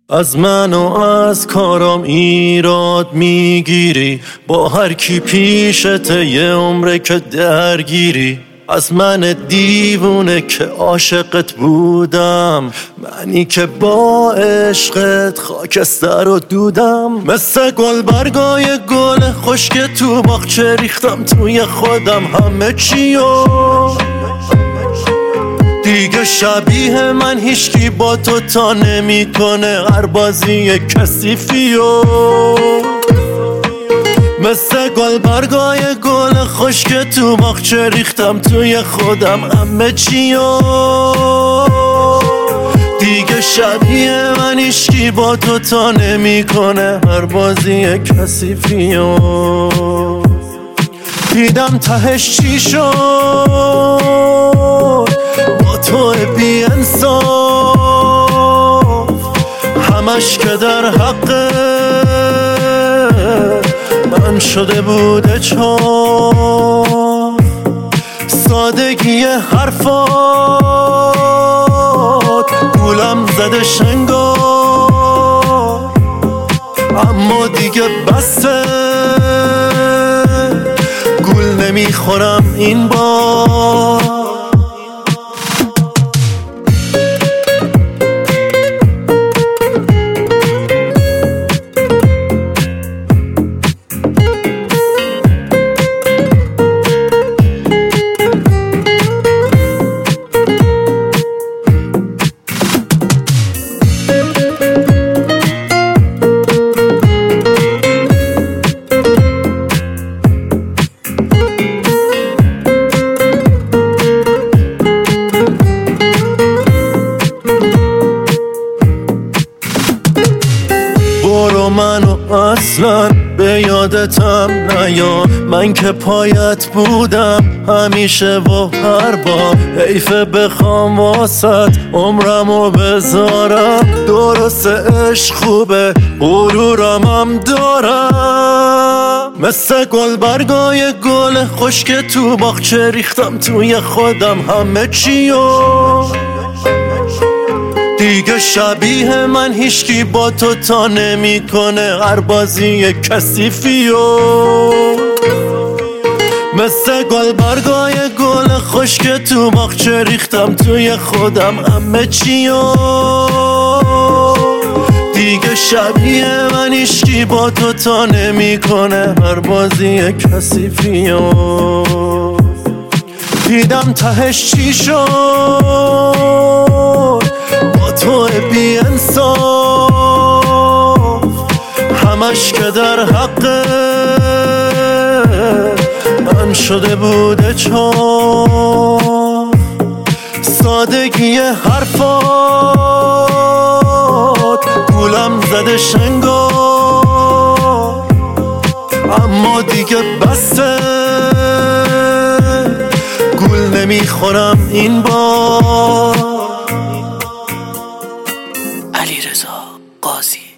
از من و از کارام ایراد میگیری، با هر کی پیشته یه عمره که درگیری. از من دیوونه که عاشقت بودم، منی که با عشقت خاکستر و دودم. مثل گل برگای گل خشک تو باغچه ریختم توی خودم همه چیو. دیگه شبیه من هیچکی با تو تا نمیکنه هر بازی کثیفیو. مثل گل برگای گل خشک تو باغچه ریختم توی خودم همه چیو. دیگه شبیه من هیچکی با تو تا نمیکنه هر بازی کثیفیو. دیدم تهش چی شد با تو بی انصاف، همش که در حق من شده بوده چاپ. سادگی حرفات گولم زده شنگار، اما دیگه بسه گول نمیخورم این بار. منو اصلا به یادتم نیا، من که پایت بودم همیشه و هر بار. حیفه بخوام واسط عمرمو بذارم، درست عشق خوبه غرورم هم دارم. مثل گل برگای گل خشک تو باغچه ریختم توی خودم همه چیو. دیگه شبیه من هیچکی با تو تا نمیکنه هر بازی کثیفیو. مثل گل برگای گل خشک تو باغچه ریختم توی خودم همه چیو. دیگه شبیه من هیچکی با تو تا نمیکنه هر بازی کثیفیو. دیدم تهش چی شد با تو بی انصاف، همش که در حق من شده بوده چاپ. سادگی حرفات گولم زده شنگار، اما دیگه بسه گول نمیخورم این بار. علیرضا قاضی.